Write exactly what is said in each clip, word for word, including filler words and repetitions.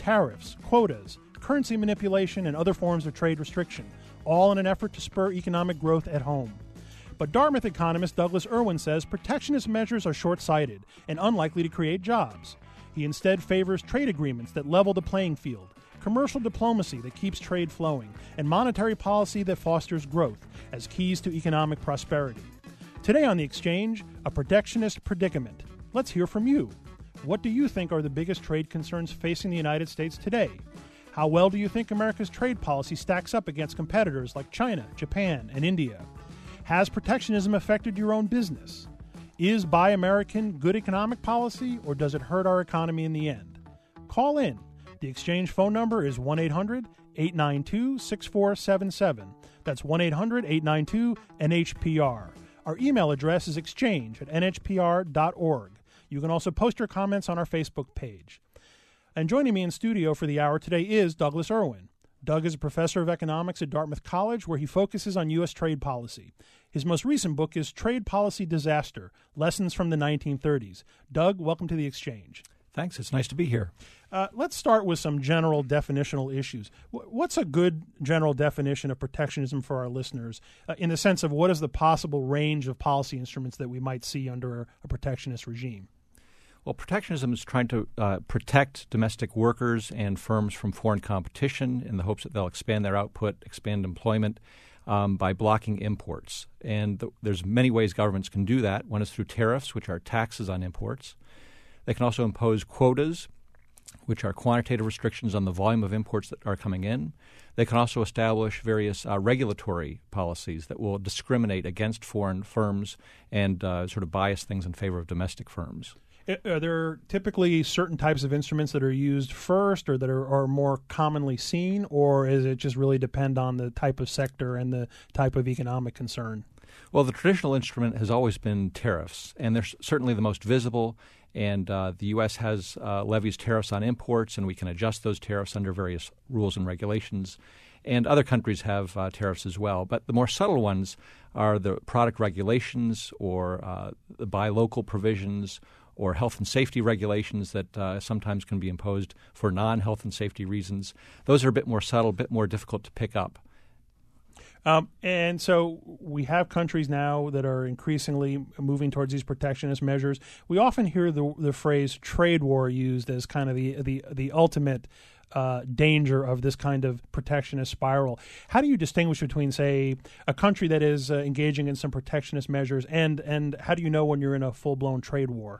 tariffs, quotas, currency manipulation, and other forms of trade restriction, all in an effort to spur economic growth at home. But Dartmouth economist Douglas Irwin says protectionist measures are short-sighted and unlikely to create jobs. He instead favors trade agreements that level the playing field, commercial diplomacy that keeps trade flowing, and monetary policy that fosters growth as keys to economic prosperity. Today on The Exchange, a protectionist predicament. Let's hear from you. What do you think are the biggest trade concerns facing the United States today? How well do you think America's trade policy stacks up against competitors like China, Japan, and India? Has protectionism affected your own business? Is Buy American good economic policy, or does it hurt our economy in the end? Call in. The Exchange phone number is one eight hundred eight nine two six four seven seven. That's one eight hundred eight nine two N H P R. Our email address is exchange at N H P R dot org. You can also post your comments on our Facebook page. And joining me in studio for the hour today is Douglas Irwin. Doug is a professor of economics at Dartmouth College, where he focuses on U S trade policy. His most recent book is Trade Policy Disaster, Lessons from the nineteen thirties. Doug, welcome to The Exchange. Thanks. It's nice to be here. Uh, let's start with some general definitional issues. W- what's a good general definition of protectionism for our listeners, uh, in the sense of what is the possible range of policy instruments that we might see under a, a protectionist regime? Well, protectionism is trying to uh, protect domestic workers and firms from foreign competition in the hopes that they'll expand their output, expand employment um, by blocking imports. And th- there's many ways governments can do that. One is through tariffs, which are taxes on imports. They can also impose quotas, which are quantitative restrictions on the volume of imports that are coming in. They can also establish various uh, regulatory policies that will discriminate against foreign firms and uh, sort of bias things in favor of domestic firms. Are there typically certain types of instruments that are used first or that are, are more commonly seen, or is it just really depend on the type of sector and the type of economic concern? Well, the traditional instrument has always been tariffs, and they're certainly the most visible. And uh, the U S has uh, levies tariffs on imports, and we can adjust those tariffs under various rules and regulations. And other countries have uh, tariffs as well. But the more subtle ones are the product regulations or uh, the buy local provisions or health and safety regulations that uh, sometimes can be imposed for non-health and safety reasons. Those are a bit more subtle, a bit more difficult to pick up. Um, and so we have countries now that are increasingly moving towards these protectionist measures. We often hear the the phrase trade war used as kind of the the, the ultimate uh, danger of this kind of protectionist spiral. How do you distinguish between, say, a country that is uh, engaging in some protectionist measures and, and how do you know when you're in a full-blown trade war?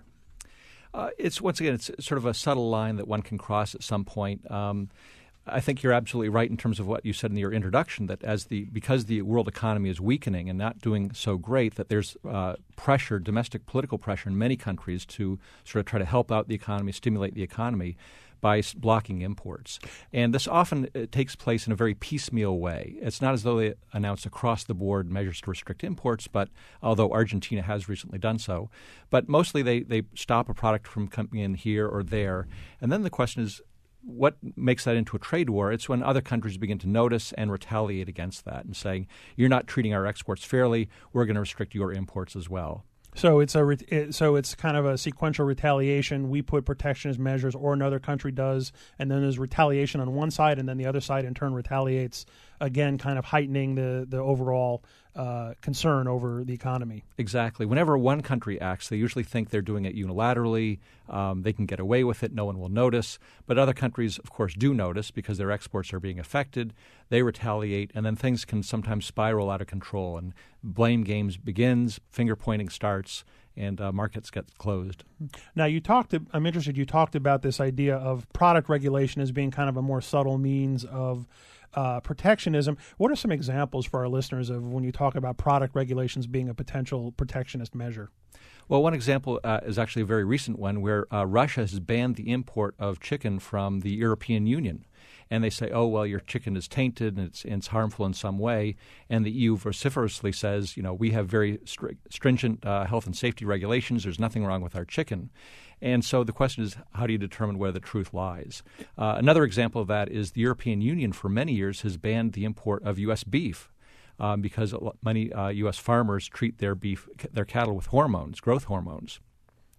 Uh, it's once again, it's sort of a subtle line that one can cross at some point. Um, I think you're absolutely right in terms of what you said in your introduction, that as the because the world economy is weakening and not doing so great, that there's uh, pressure, domestic political pressure in many countries to sort of try to help out the economy, stimulate the economy by blocking imports. And this often uh, takes place in a very piecemeal way. It's not as though they announce across-the-board measures to restrict imports, but although Argentina has recently done so. But mostly they, they stop a product from coming in here or there. And then the question is, what makes that into a trade war? It's when other countries begin to notice and retaliate against that and saying, you're not treating our exports fairly, we're going to restrict your imports as well. So it's a so it's kind of a sequential retaliation. We put protectionist measures, or another country does, and then there's retaliation on one side, and then the other side in turn retaliates, again, kind of heightening the the overall uh, concern over the economy. Exactly. Whenever one country acts, they usually think they're doing it unilaterally. Um, they can get away with it. No one will notice. But other countries, of course, do notice because their exports are being affected. They retaliate, and then things can sometimes spiral out of control, and blame games begins, finger pointing starts, and uh, markets get closed. Now, you talked. I'm interested. You talked about this idea of product regulation as being kind of a more subtle means of uh, protectionism. What are some examples for our listeners of when you talk about product regulations being a potential protectionist measure? Well, one example uh, is actually a very recent one where uh, Russia has banned the import of chicken from the European Union. And they say, oh, well, your chicken is tainted and it's, and it's harmful in some way. And the E U vociferously says, you know, we have very stri- stringent uh, health and safety regulations. There's nothing wrong with our chicken. And so the question is, how do you determine where the truth lies? Uh, another example of that is the European Union for many years has banned the import of U S beef. Um, because many uh, U S farmers treat their beef, their cattle with hormones, growth hormones.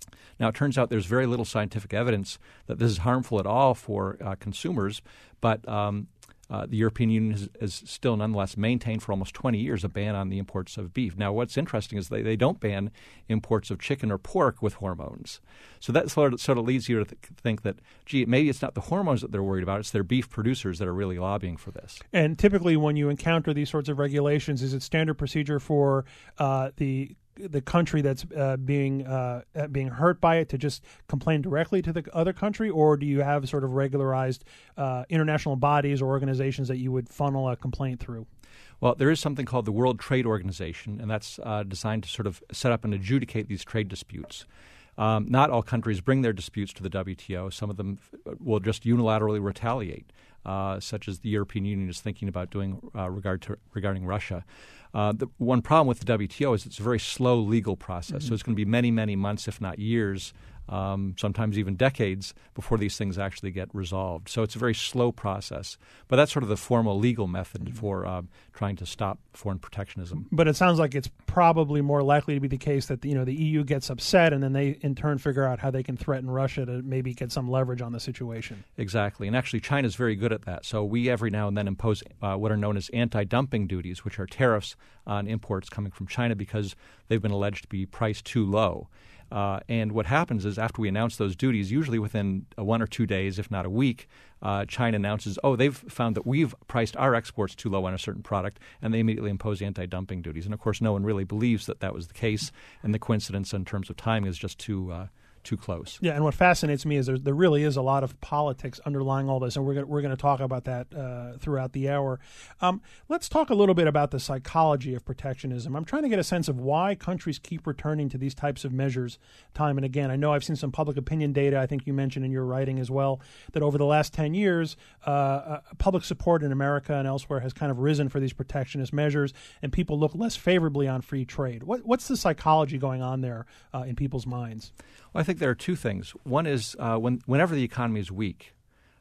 Now, it turns out there's very little scientific evidence that this is harmful at all for uh, consumers, but um, uh, the European Union has, has still nonetheless maintained for almost twenty years a ban on the imports of beef. Now, what's interesting is they, they don't ban imports of chicken or pork with hormones. So that sort of, sort of leads you to th- think that, gee, maybe it's not the hormones that they're worried about, it's their beef producers that are really lobbying for this. And typically when you encounter these sorts of regulations, is it standard procedure for uh, the the country that's uh, being uh, being hurt by it to just complain directly to the other country, or do you have sort of regularized uh, international bodies or organizations that you would funnel a complaint through? Well, there is something called the World Trade Organization, and that's uh, designed to sort of set up and adjudicate these trade disputes. Um, not all countries bring their disputes to the W T O. Some of them will just unilaterally retaliate, uh, such as the European Union is thinking about doing uh, regard to, regarding Russia. Uh, the one problem with the W T O is it's a very slow legal process. Mm-hmm. So it's going to be many, many months, if not years, um, sometimes even decades, before these things actually get resolved. So it's a very slow process. But that's sort of the formal legal method mm-hmm. for uh, trying to stop foreign protectionism. But it sounds like it's probably more likely to be the case that, you know, the E U gets upset and then they in turn figure out how they can threaten Russia to maybe get some leverage on the situation. Exactly. And actually China's very good at that. So we every now and then impose uh, what are known as anti-dumping duties, which are tariffs on imports coming from China because they've been alleged to be priced too low. Uh, and what happens is after we announce those duties, usually within uh, one or two days, if not a week, uh, China announces, oh, they've found that we've priced our exports too low on a certain product, and they immediately impose anti-dumping duties. And, of course, no one really believes that that was the case, and the coincidence in terms of timing is just too uh, too close. Yeah, and what fascinates me is there, there really is a lot of politics underlying all this, and we're gonna, we're going to talk about that uh, throughout the hour. Um, let's talk a little bit about the psychology of protectionism. I'm trying to get a sense of why countries keep returning to these types of measures time and again. I know I've seen some public opinion data, I think you mentioned in your writing as well, that over the last ten years, uh, uh, public support in America and elsewhere has kind of risen for these protectionist measures, and people look less favorably on free trade. What, what's the psychology going on there uh, in people's minds? Well, I think there are two things. One is uh, when, whenever the economy is weak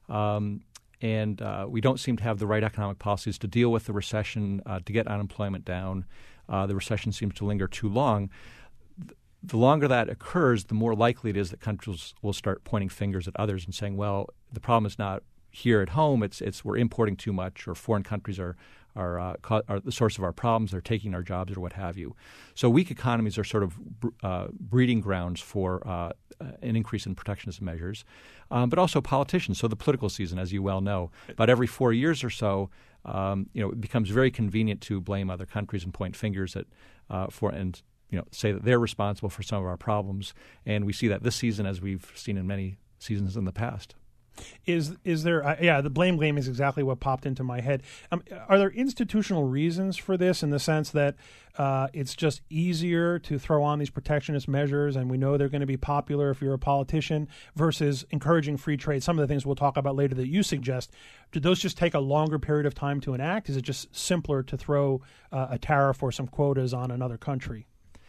um, and uh, we don't seem to have the right economic policies to deal with the recession, uh, to get unemployment down, uh, the recession seems to linger too long. Th- the longer that occurs, the more likely it is that countries will start pointing fingers at others and saying, well, the problem is not here at home, it's it's we're importing too much, or foreign countries are are, uh, co- are the source of our problems, they're taking our jobs or what have you. So weak economies are sort of uh, breeding grounds for uh, an increase in protectionist measures, um, but also politicians. So the political season, as you well know, about every four years or so, um, you know, it becomes very convenient to blame other countries and point fingers at uh, for and you know say that they're responsible for some of our problems. And we see that this season, as we've seen in many seasons in the past. Is is there? Uh, yeah, the blame game is exactly what popped into my head. Um, are there institutional reasons for this, in the sense that uh, it's just easier to throw on these protectionist measures, and we know they're going to be popular if you're a politician, versus encouraging free trade? Some of the things we'll talk about later that you suggest, do those just take a longer period of time to enact? Is it just simpler to throw uh, a tariff or some quotas on another country?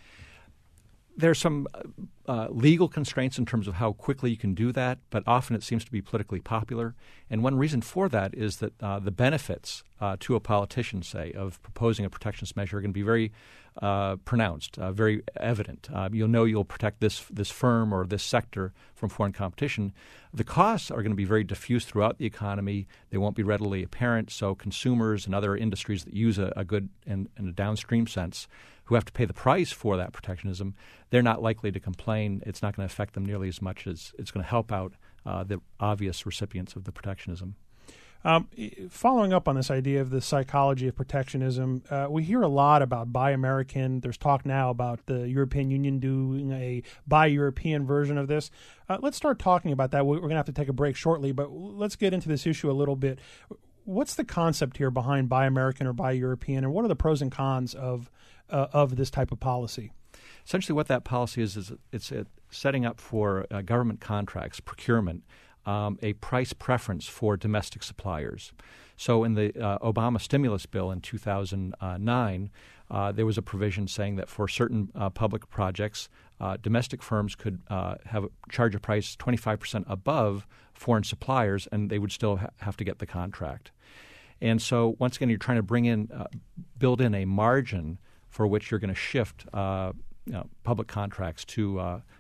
There's some uh, legal constraints in terms of how quickly you can do that, but often it seems to be politically popular. And one reason for that is that uh, the benefits uh, to a politician, say, of proposing a protectionist measure are going to be very uh, pronounced, uh, very evident. Uh, you'll know you'll protect this this firm or this sector from foreign competition. The costs are going to be very diffuse throughout the economy. They won't be readily apparent, so consumers and other industries that use a, a good and, and a downstream sense who have to pay the price for that protectionism, they're not likely to complain. It's not going to affect them nearly as much as it's going to help out uh, the obvious recipients of the protectionism. Um, following up on this idea of the psychology of protectionism, uh, we hear a lot about Buy American. There's talk now about the European Union doing a Buy European version of this. Uh, let's start talking about that. We're going to have to take a break shortly, but let's get into this issue a little bit. What's the concept here behind Buy American or Buy European, and what are the pros and cons of uh, of this type of policy? Essentially what that policy is, is it's uh, setting up for uh, government contracts, procurement, um, a price preference for domestic suppliers. So in the uh, Obama stimulus bill in two thousand nine, uh, there was a provision saying that for certain uh, public projects, uh, domestic firms could uh, have charge a price twenty-five percent above foreign suppliers, and they would still ha- have to get the contract. And so once again, you're trying to bring in, uh, build in a margin for which you're going to shift uh, you know, public contracts to uh,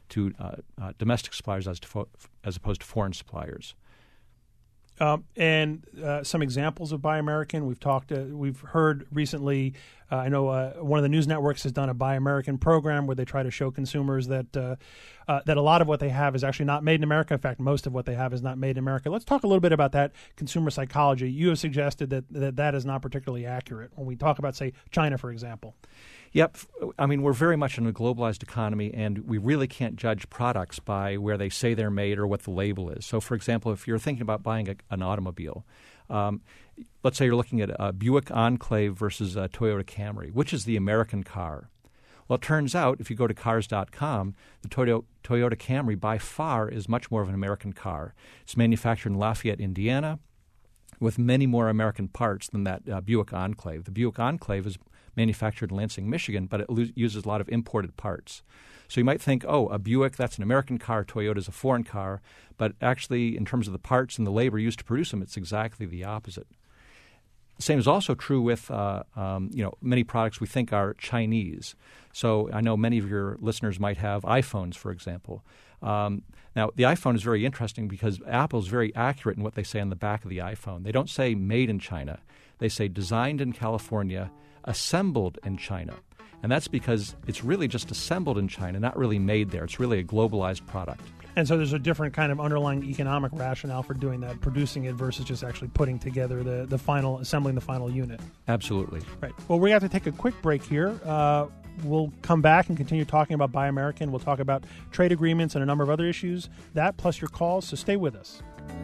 to uh, uh, domestic suppliers as, to fo- as opposed to foreign suppliers. Um, and uh, some examples of Buy American. We've talked. Uh, we've heard recently. Uh, I know uh, one of the news networks has done a Buy American program where they try to show consumers that uh, uh, that a lot of what they have is actually not made in America. In fact, most of what they have is not made in America. Let's talk a little bit about that consumer psychology. You have suggested that that, that is not particularly accurate when we talk about, say, China, for example. Yep. I mean, we're very much in a globalized economy, and we really can't judge products by where they say they're made or what the label is. So, for example, if you're thinking about buying a, an automobile, um, let's say you're looking at a Buick Enclave versus a Toyota Camry. Which is the American car? Well, it turns out, if you go to cars dot com, the Toyota, Toyota Camry by far is much more of an American car. It's manufactured in Lafayette, Indiana, with many more American parts than that uh, Buick Enclave. The Buick Enclave is manufactured in Lansing, Michigan, but it lo- uses a lot of imported parts. So you might think, oh, a Buick, that's an American car, Toyota is a foreign car, but actually in terms of the parts and the labor used to produce them, it's exactly the opposite. The same is also true with uh, um, you know many products we think are Chinese. So I know many of your listeners might have iPhones, for example. Um, now, the iPhone is very interesting because Apple is very accurate in what they say on the back of the iPhone. They don't say made in China. They say designed in California, assembled in China. And that's because it's really just assembled in China, not really made there. It's really a globalized product. And so there's a different kind of underlying economic rationale for doing that, producing it versus just actually putting together the, the final, assembling the final unit. Absolutely. Right. Well, we have to take a quick break here. Uh, we'll come back and continue talking about Buy American. We'll talk about trade agreements and a number of other issues. That plus your calls, so stay with us.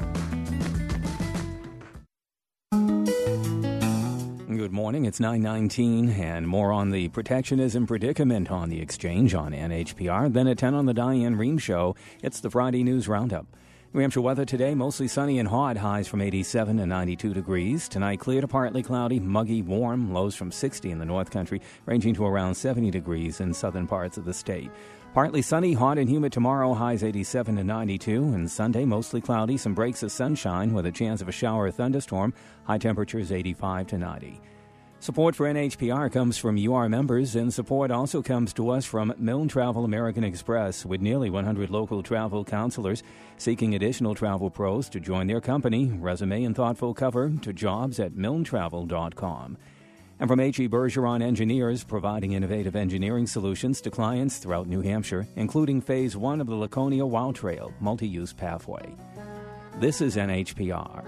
Good morning. It's nine nineteen, and more on the protectionism predicament on the exchange on N H P R. Then at ten on the Diane Rehm Show, it's the Friday News Roundup. New Hampshire weather today, mostly sunny and hot, highs from eighty-seven to ninety-two degrees. Tonight, clear to partly cloudy, muggy, warm, lows from sixty in the North Country, ranging to around seventy degrees in southern parts of the state. Partly sunny, hot and humid tomorrow, highs eighty-seven to ninety-two. And Sunday, mostly cloudy, some breaks of sunshine with a chance of a shower or thunderstorm. High temperatures eighty-five to ninety. Support for N H P R comes from U R members, and support also comes to us from Milne Travel American Express, with nearly one hundred local travel counselors seeking additional travel pros to join their company. Resume and thoughtful cover to jobs at milne travel dot com. And from H E. Bergeron Engineers, providing innovative engineering solutions to clients throughout New Hampshire, including Phase one of the Laconia Wow Trail multi-use pathway. This is N H P R.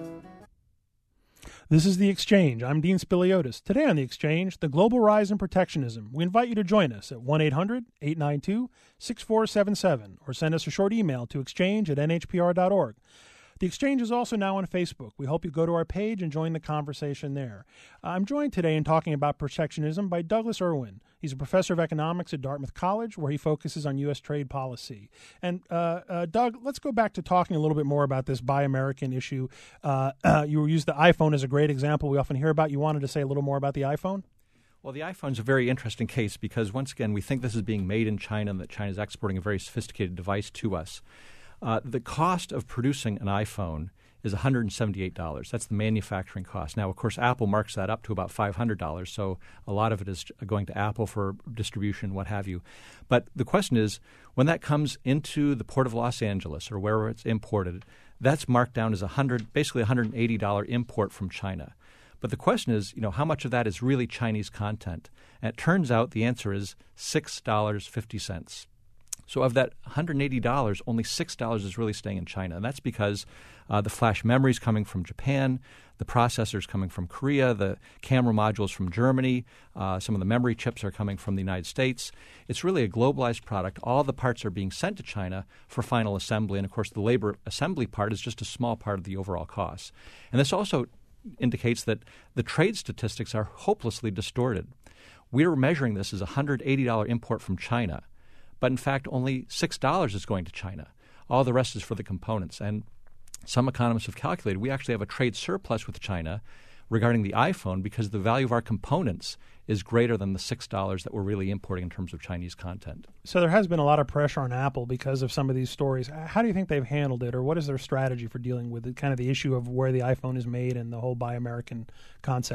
This is The Exchange. I'm Dean Spiliotis. Today on The Exchange, the global rise in protectionism. We invite you to join us at one eight hundred eight nine two six four seven seven or send us a short email to exchange at n h p r dot org. The Exchange is also now on Facebook. We hope you go to our page and join the conversation there. I'm joined today in talking about protectionism by Douglas Irwin. He's a professor of economics at Dartmouth College, where he focuses on U S trade policy. And, uh, uh, Doug, let's go back to talking a little bit more about this Buy American issue. Uh, uh, you used the iPhone as a great example we often hear about. You wanted to say a little more about the iPhone? Well, the iPhone is a very interesting case because, once again, we think this is being made in China and that China is exporting a very sophisticated device to us. Uh, the cost of producing an iPhone is one hundred seventy-eight dollars. That's the manufacturing cost. Now, of course, Apple marks that up to about five hundred dollars, so a lot of it is going to Apple for distribution, what have you. But the question is, when that comes into the port of Los Angeles or wherever it's imported, that's marked down as a hundred, basically a one hundred eighty dollars import from China. But the question is, you know, how much of that is really Chinese content? And it turns out the answer is six dollars and fifty cents. So of that one hundred eighty dollars, only six dollars is really staying in China. And that's because uh, the flash memory is coming from Japan, the processors coming from Korea, the camera modules from Germany, uh, some of the memory chips are coming from the United States. It's really a globalized product. All the parts are being sent to China for final assembly. And, of course, the labor assembly part is just a small part of the overall cost. And this also indicates that the trade statistics are hopelessly distorted. We're measuring this as a one hundred eighty dollars import from China. But in fact, only six dollars is going to China. All the rest is for the components. And some economists have calculated we actually have a trade surplus with China regarding the iPhone because the value of our components is greater than the six dollars that we're really importing in terms of Chinese content. So there has been a lot of pressure on Apple because of some of these stories. How do you think they've handled it, or what is their strategy for dealing with it, kind of the issue of where the iPhone is made and the whole Buy American concept?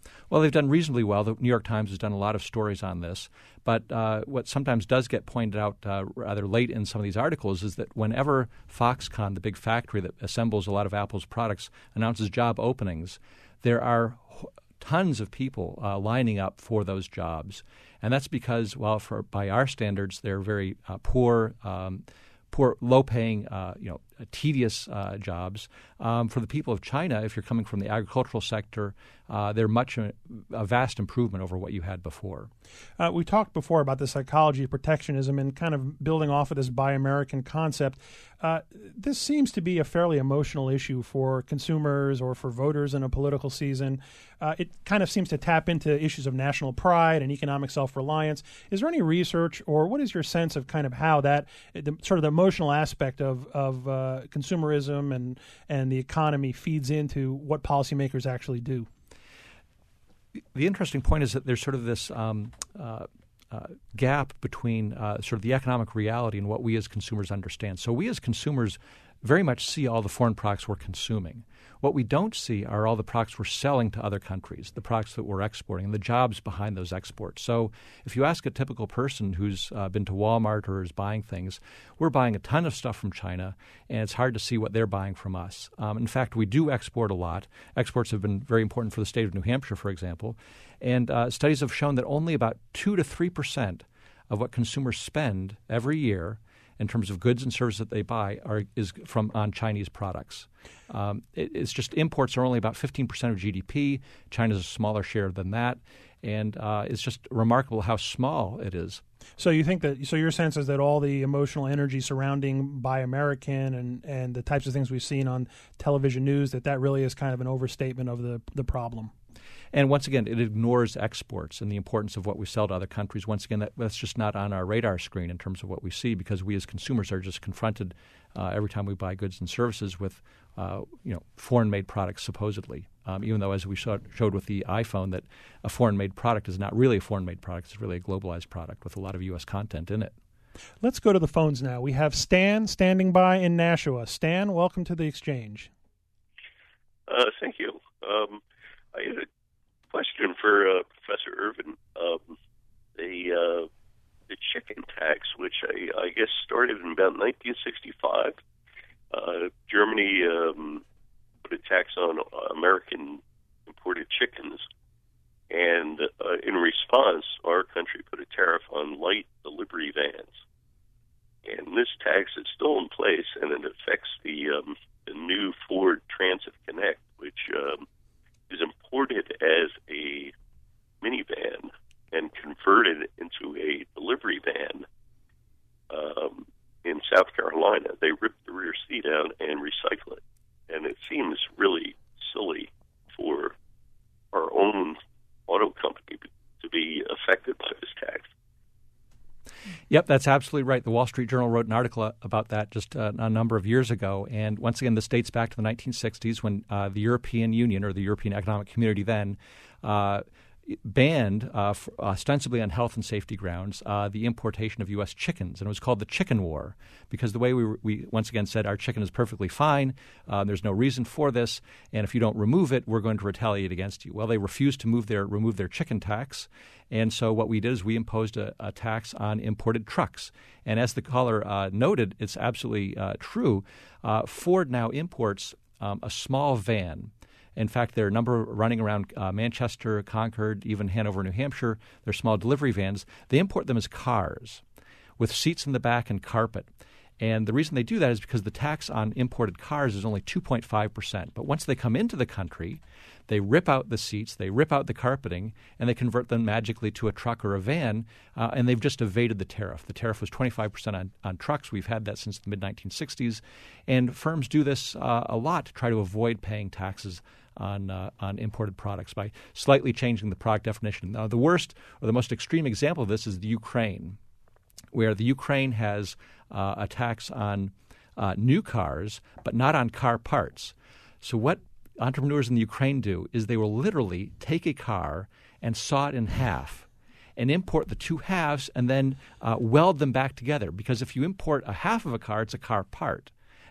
Well, they've done reasonably well. The New York Times has done a lot of stories on this. But uh, what sometimes does get pointed out uh, rather late in some of these articles is that whenever Foxconn, the big factory that assembles a lot of Apple's products, announces job openings, there are tons of people uh, lining up for those jobs. And that's because, well, for by our standards, they're very uh, poor, um, poor, low-paying, uh, you know, tedious uh, jobs. Um, for the people of China, if you're coming from the agricultural sector, uh, they're much a, a vast improvement over what you had before. Uh, we talked before about the psychology of protectionism and kind of building off of this Buy American concept. Uh, this seems to be a fairly emotional issue for consumers or for voters in a political season. Uh, it kind of seems to tap into issues of national pride and economic self-reliance. Is there any research, or what is your sense of kind of how that, the, sort of the emotional aspect of, of uh, consumerism and, and the economy feeds into what policymakers actually do? The interesting point is that there's sort of this um, uh, uh, gap between uh, sort of the economic reality and what we as consumers understand. So we as consumers very much see all the foreign products we're consuming. What we don't see are all the products we're selling to other countries, the products that we're exporting, and the jobs behind those exports. So if you ask a typical person who's uh, been to Walmart or is buying things, we're buying a ton of stuff from China, and it's hard to see what they're buying from us. Um, in fact, we do export a lot. Exports have been very important for the state of New Hampshire, for example. And uh, studies have shown that only about two to three percent of what consumers spend every year in terms of goods and services that they buy are is from on Chinese products. Um, it, it's just imports are only about fifteen percent of G D P. China's a smaller share than that. And uh, it's just remarkable how small it is. So you think that, so your sense is that all the emotional energy surrounding Buy American and, and the types of things we've seen on television news, that that really is kind of an overstatement of the, the problem? And once again, it ignores exports and the importance of what we sell to other countries. Once again, that, that's just not on our radar screen in terms of what we see, because we as consumers are just confronted uh, every time we buy goods and services with uh, you know, foreign-made products, supposedly. Um, even though, as we saw, showed with the iPhone, that a foreign-made product is not really a foreign-made product. It's really a globalized product with a lot of U S content in it. Let's go to the phones now. We have Stan standing by in Nashua. Stan, welcome to the exchange. Uh, thank you. Um, I had a question for uh, Professor Irvin. Um, the uh, the chicken tax, which I, I guess started in about nineteen sixty-five. Uh, Germany um, put a tax on American imported chickens, and uh, in response, our country put a tariff on light delivery vans. And this tax is still in place, and it affects the um, the new Ford Transit Connect, which um, is imported as a minivan and converted into a delivery van um, in South Carolina. They rip the rear seat out and recycle it. And it seems really silly for our own auto company to be affected by this tax. Yep, that's absolutely right. The Wall Street Journal wrote an article about that just uh, a number of years ago. And once again, this dates back to the nineteen sixties when uh, the European Union, or the European Economic Community then, uh, banned, uh, for, ostensibly on health and safety grounds, uh, the importation of U S chickens. And it was called the Chicken War, because the way we, we once again said our chicken is perfectly fine, uh, there's no reason for this, and if you don't remove it, we're going to retaliate against you. Well, they refused to move their remove their chicken tax, and so what we did is we imposed a, a tax on imported trucks. And as the caller uh, noted, it's absolutely uh, true. Uh, Ford now imports um, a small van. In fact, there are a number running around uh, Manchester, Concord, even Hanover, New Hampshire. They're small delivery vans. They import them as cars with seats in the back and carpet. And the reason they do that is because the tax on imported cars is only two point five percent. But once they come into the country, they rip out the seats, they rip out the carpeting, and they convert them magically to a truck or a van, uh, and they've just evaded the tariff. The tariff was twenty-five percent on, on trucks. We've had that since the mid nineteen sixties. And firms do this uh, a lot to try to avoid paying taxes on uh, on imported products by slightly changing the product definition. Now, the worst or the most extreme example of this is the Ukraine, where the Ukraine has uh, a tax on uh, new cars, but not on car parts. So what entrepreneurs in the Ukraine do is they will literally take a car and saw it in half and import the two halves and then uh, weld them back together. Because if you import a half of a car, it's a car part.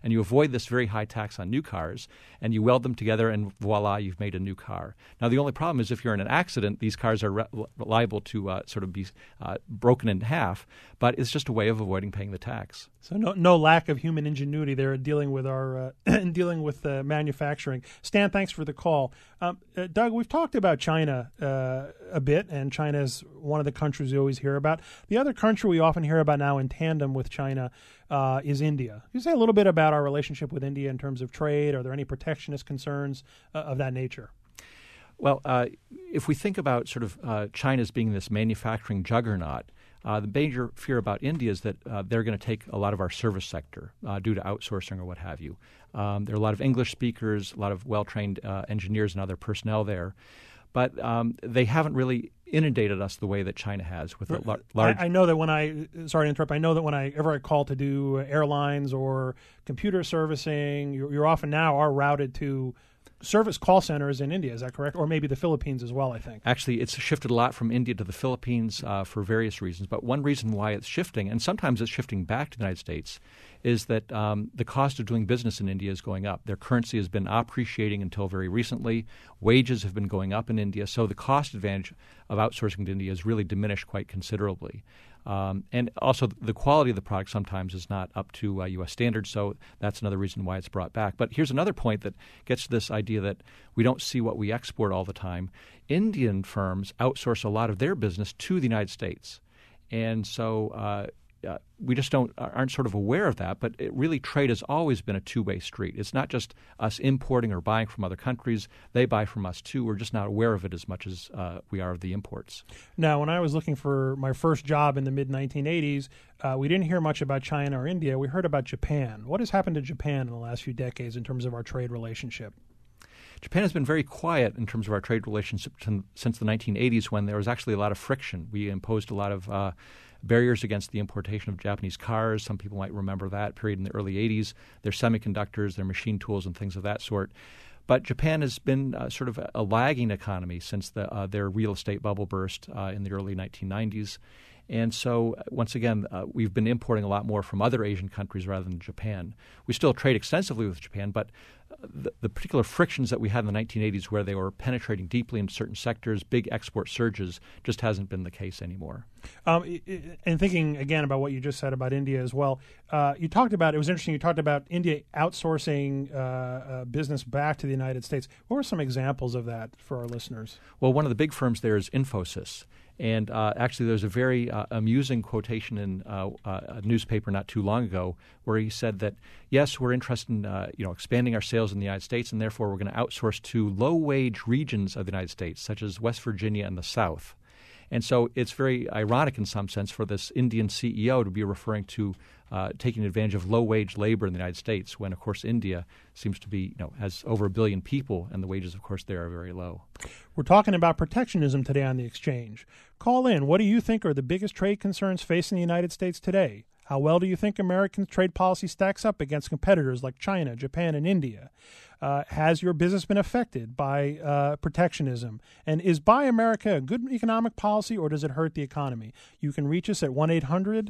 and you avoid this very high tax on new cars, and you weld them together, and voila, you've made a new car. Now, the only problem is if you're in an accident, these cars are re- liable to uh, sort of be uh, broken in half, but it's just a way of avoiding paying the tax. So no, no lack of human ingenuity there in dealing with our uh, dealing with uh, manufacturing. Stan, thanks for the call. Um, uh, Doug, we've talked about China uh, a bit, and China is one of the countries we always hear about. The other country we often hear about now in tandem with China uh, is India. Can you say a little bit about our relationship with India in terms of trade? Are there any protectionist concerns uh, of that nature? Well, uh, if we think about sort of uh, China as being this manufacturing juggernaut, Uh, the major fear about India is that uh, they're going to take a lot of our service sector uh, due to outsourcing or what have you. Um, there are a lot of English speakers, a lot of well-trained uh, engineers and other personnel there. But um, they haven't really inundated us the way that China has with a lar- large... I, I know that when I, sorry to interrupt, I know that when I ever I call to do airlines or computer servicing, you're, you're often now are routed to service call centers in India. Is that correct? Or maybe the Philippines as well, I think. Actually, it's shifted a lot from India to the Philippines uh, for various reasons. But one reason why it's shifting, and sometimes it's shifting back to the United States, is that um, the cost of doing business in India is going up. Their currency has been appreciating until very recently. Wages have been going up in India. So the cost advantage of outsourcing to India has really diminished quite considerably. Um, and also the quality of the product sometimes is not up to uh, U S standards, so that's another reason why it's brought back. But here's another point that gets to this idea that we don't see what we export all the time. Indian firms outsource a lot of their business to the United States. And so uh, uh, we just don't aren't sort of aware of that, but it really trade has always been a two-way street. It's not just us importing or buying from other countries. They buy from us too. We're just not aware of it as much as uh, we are of the imports. Now, when I was looking for my first job in the mid nineteen eighties, uh, we didn't hear much about China or India. We heard about Japan. What has happened to Japan in the last few decades in terms of our trade relationship? Japan has been very quiet in terms of our trade relationship since the nineteen eighties, when there was actually a lot of friction. We imposed a lot of uh, barriers against the importation of Japanese cars. Some people might remember that period in the early eighties. Their semiconductors, their machine tools, and things of that sort. But Japan has been uh, sort of a, a lagging economy since the, uh, their real estate bubble burst uh, in the early nineteen nineties. And so, once again, uh, we've been importing a lot more from other Asian countries rather than Japan. We still trade extensively with Japan, but the, the particular frictions that we had in the nineteen eighties where they were penetrating deeply into certain sectors, big export surges, just hasn't been the case anymore. Um, and thinking, again, about what you just said about India as well, uh, you talked about, it was interesting, you talked about India outsourcing uh, uh, business back to the United States. What were some examples of that for our listeners? Well, one of the big firms there is Infosys. And uh, actually, there's a very uh, amusing quotation in uh, uh, a newspaper not too long ago where he said that, yes, we're interested in uh, you know, expanding our sales in the United States, and therefore we're going to outsource to low-wage regions of the United States, such as West Virginia and the South. And so it's very ironic in some sense for this Indian C E O to be referring to uh, taking advantage of low-wage labor in the United States when, of course, India seems to be, you know, has over a billion people, and the wages, of course, there are very low. We're talking about protectionism today on The Exchange. Call in. What do you think are the biggest trade concerns facing the United States today? How well do you think American trade policy stacks up against competitors like China, Japan, and India? Uh, has your business been affected by uh, protectionism? And is Buy America a good economic policy, or does it hurt the economy? You can reach us at one eight hundred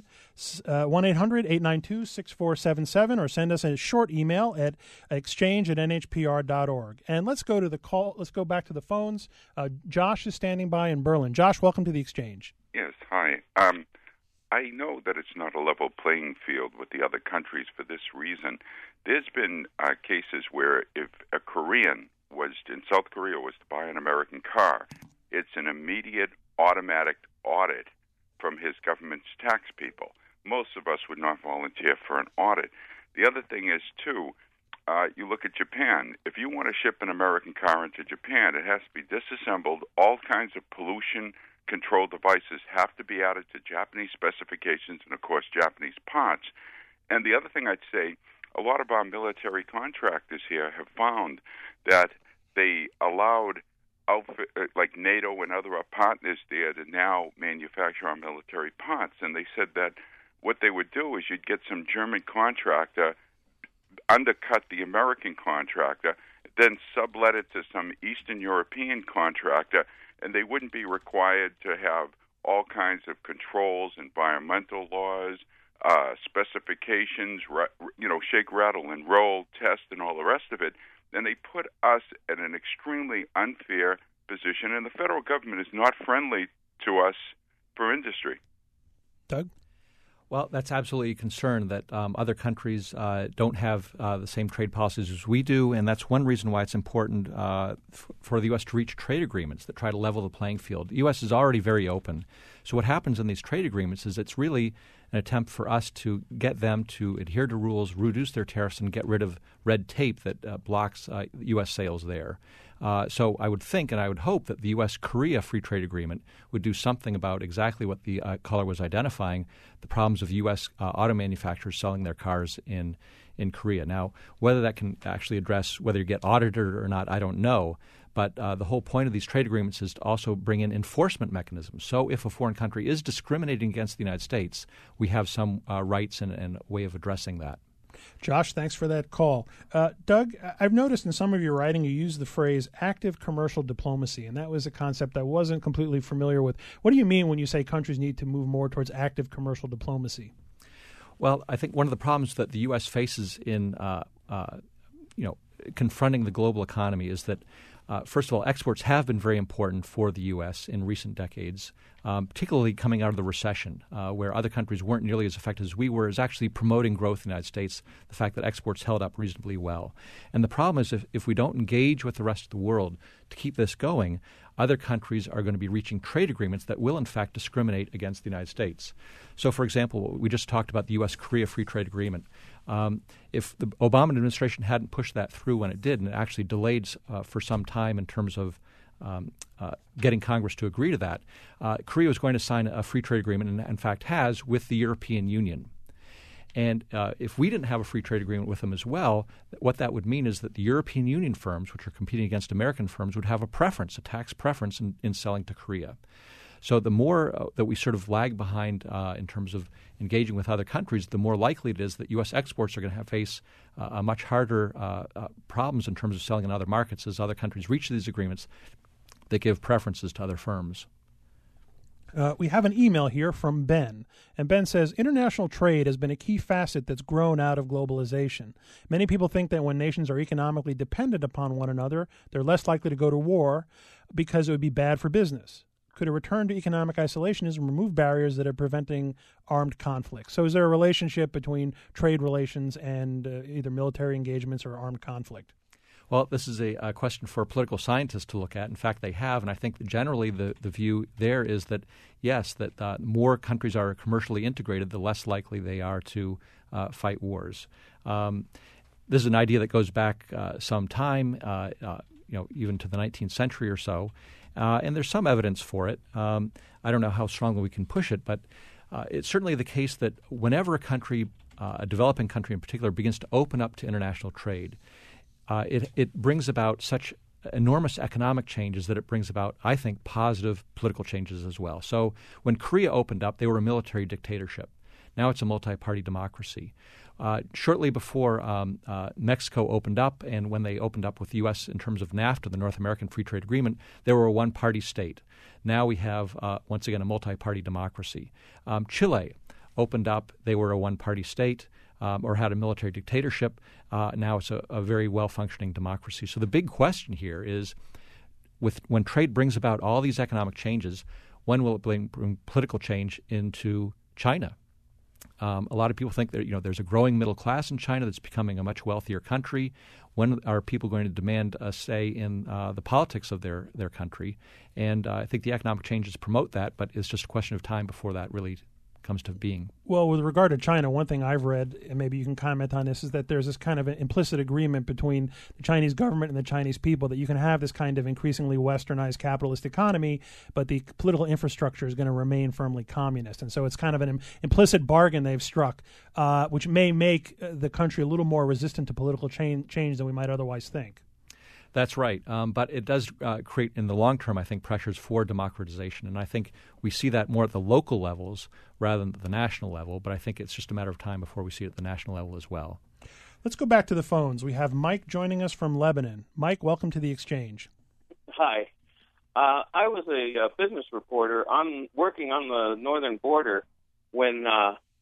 eight nine two six four seven seven or send us a short email at exchange at n h p r dot org. And let's go to the call. Let's go back to the phones. Uh, Josh is standing by in Berlin. Josh, welcome to the Exchange. Yes, hi. Um, I know that it's not a level playing field with the other countries for this reason. There's been uh, cases where if a Korean was in South Korea was to buy an American car, it's an immediate automatic audit from his government's tax people. Most of us would not volunteer for an audit. The other thing is, too, uh, you look at Japan. If you want to ship an American car into Japan, it has to be disassembled. All kinds of pollution control devices have to be added to Japanese specifications and, of course, Japanese parts. And the other thing I'd say, a lot of our military contractors here have found that they allowed outfit, like NATO and other partners there to now manufacture our military parts. And they said that what they would do is you'd get some German contractor, undercut the American contractor, then sublet it to some Eastern European contractor, and they wouldn't be required to have all kinds of controls, environmental laws, uh, specifications, you know, shake, rattle, and roll, test, and all the rest of it, then they put us at an extremely unfair position, and the federal government is not friendly to us for industry. Doug? Well, that's absolutely a concern that um, other countries uh, don't have uh, the same trade policies as we do, and that's one reason why it's important uh, f- for the U S to reach trade agreements that try to level the playing field. The U S is already very open. So what happens in these trade agreements is it's really an attempt for us to get them to adhere to rules, reduce their tariffs, and get rid of red tape that uh, blocks uh, U S sales there. Uh, so I would think and I would hope that the U S Korea Free Trade Agreement would do something about exactly what the uh, caller was identifying, the problems of U S uh, auto manufacturers selling their cars in, in Korea. Now, whether that can actually address whether you get audited or not, I don't know. But uh, the whole point of these trade agreements is to also bring in enforcement mechanisms. So if a foreign country is discriminating against the United States, we have some uh, rights and, and a way of addressing that. Josh, thanks for that call. Uh, Doug, I've noticed in some of your writing you use the phrase active commercial diplomacy, and that was a concept I wasn't completely familiar with. What do you mean when you say countries need to move more towards active commercial diplomacy? Well, I think one of the problems that the U S faces in uh, uh, you know, confronting the global economy is that Uh, first of all, exports have been very important for the U S in recent decades, um, particularly coming out of the recession, uh, where other countries weren't nearly as effective as we were, is actually promoting growth in the United States, the fact that exports held up reasonably well. And the problem is if, if we don't engage with the rest of the world to keep this going, other countries are going to be reaching trade agreements that will, in fact, discriminate against the United States. So, for example, we just talked about the U S Korea Free Trade Agreement. Um, if the Obama administration hadn't pushed that through when it did, and it actually delayed uh, for some time in terms of um, uh, getting Congress to agree to that, uh, Korea was going to sign a free trade agreement, and in fact has, with the European Union. And uh, if we didn't have a free trade agreement with them as well, what that would mean is that the European Union firms, which are competing against American firms, would have a preference, a tax preference in, in selling to Korea. So the more uh, that we sort of lag behind uh, in terms of engaging with other countries, the more likely it is that U S exports are going to have face uh, a much harder uh, uh, problems in terms of selling in other markets as other countries reach these agreements that give preferences to other firms. Uh, we have an email here from Ben, and Ben says, international trade has been a key facet that's grown out of globalization. Many people think that when nations are economically dependent upon one another, they're less likely to go to war because it would be bad for business. Could a return to economic isolationism remove barriers that are preventing armed conflict? So is there a relationship between trade relations and uh, either military engagements or armed conflict? Well, this is a, a question for political scientists to look at. In fact, they have, and I think that generally the, the view there is that, yes, that uh, more countries are commercially integrated, the less likely they are to uh, fight wars. Um, this is an idea that goes back uh, some time, uh, uh, you know, even to the nineteenth century or so. Uh, and there's some evidence for it. Um, I don't know how strongly we can push it, but uh, it's certainly the case that whenever a country, uh, a developing country in particular, begins to open up to international trade, uh, it, it brings about such enormous economic changes that it brings about, I think, positive political changes as well. So when Korea opened up, they were a military dictatorship. Now it's a multi-party democracy. Uh, shortly before um, uh, Mexico opened up, and when they opened up with the U S in terms of NAFTA, the North American Free Trade Agreement, they were a one-party state. Now we have, uh, once again, a multi-party democracy. Um, Chile opened up. They were a one-party state um, or had a military dictatorship. Uh, now it's a, a very well-functioning democracy. So the big question here is, with when trade brings about all these economic changes, when will it bring, bring political change into China? Um, a lot of people think that, you know, there's a growing middle class in China that's becoming a much wealthier country. When are people going to demand a say in uh, the politics of their, their country? And uh, I think the economic changes promote that, but it's just a question of time before that really comes to being. Well, with regard to China, one thing I've read, and maybe you can comment on this, is that there's this kind of an implicit agreement between the Chinese government and the Chinese people that you can have this kind of increasingly westernized capitalist economy, but the political infrastructure is going to remain firmly communist. And so it's kind of an im- implicit bargain they've struck, uh, which may make uh, the country a little more resistant to political change, change than we might otherwise think. That's right. Um, but it does uh, create, in the long term, I think, pressures for democratization. And I think we see that more at the local levels rather than at the national level. But I think it's just a matter of time before we see it at the national level as well. Let's go back to the phones. We have Mike joining us from Lebanon. Mike, welcome to the Exchange. Hi. Uh, I was a uh, business reporter on working on the northern border when uh,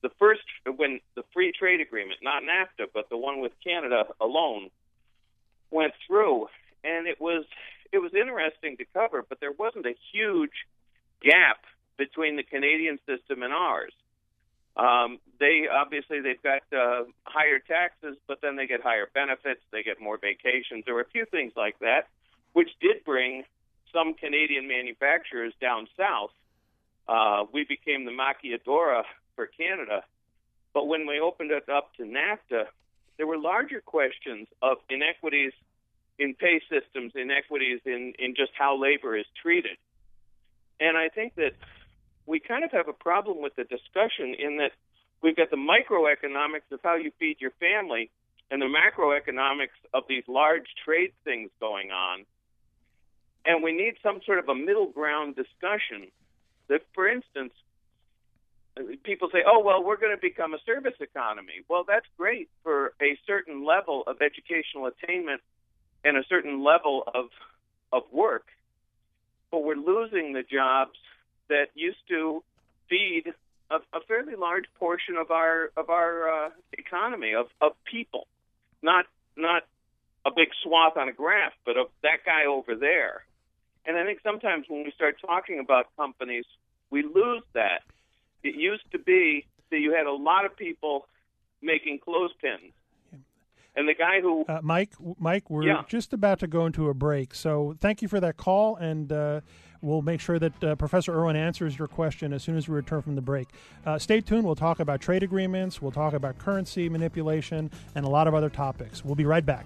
the first, when the free trade agreement, not NAFTA, but the one with Canada alone, went through, and it was it was interesting to cover, but there wasn't a huge gap between the Canadian system and ours. Um, they obviously they've got uh, higher taxes, but then they get higher benefits, they get more vacations. There were a few things like that, which did bring some Canadian manufacturers down south. Uh, we became the maquiladora for Canada, but when we opened it up to NAFTA, there were larger questions of inequities in pay systems, inequities in, in just how labor is treated. And I think that we kind of have a problem with the discussion in that we've got the microeconomics of how you feed your family and the macroeconomics of these large trade things going on. And we need some sort of a middle ground discussion that, for instance, people say, oh, well, we're going to become a service economy. Well, that's great for a certain level of educational attainment and a certain level of of work. But we're losing the jobs that used to feed a, a fairly large portion of our of our uh, economy, of, of people, not not a big swath on a graph, but of that guy over there. And I think sometimes when we start talking about companies, we lose that. It used to be that you had a lot of people making clothespins. And the guy who... Uh, Mike, Mike, we're yeah. just about to go into a break. So thank you for that call, and uh, we'll make sure that uh, Professor Irwin answers your question as soon as we return from the break. Uh, stay tuned. We'll talk about trade agreements. We'll talk about currency manipulation and a lot of other topics. We'll be right back.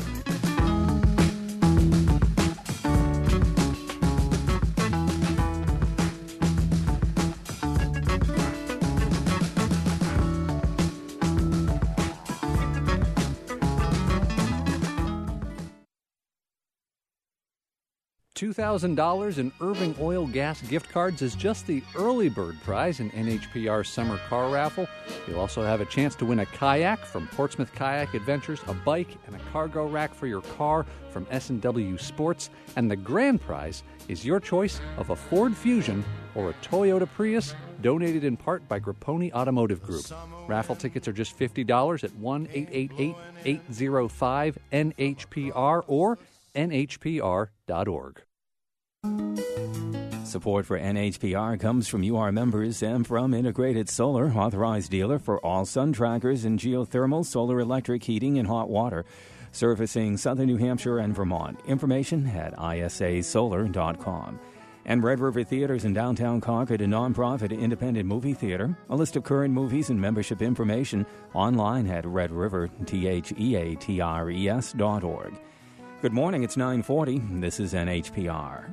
two thousand dollars in Irving Oil Gas gift cards is just the early bird prize in N H P R's summer car raffle. You'll also have a chance to win a kayak from Portsmouth Kayak Adventures, a bike, and a cargo rack for your car from S and W Sports. And the grand prize is your choice of a Ford Fusion or a Toyota Prius, donated in part by Grapponi Automotive Group. Raffle tickets are just fifty dollars at one eight eight eight, eight oh five, N H P R or N H P R dot org. Support for N H P R comes from you, our members, and from Integrated Solar, authorized dealer for all sun trackers and geothermal, solar electric heating, and hot water, servicing southern New Hampshire and Vermont. Information at I S A solar dot com. And Red River Theaters in downtown Concord, a nonprofit independent movie theater. A list of current movies and membership information online at red river theatres dot org. Good morning, it's nine forty. This is N H P R.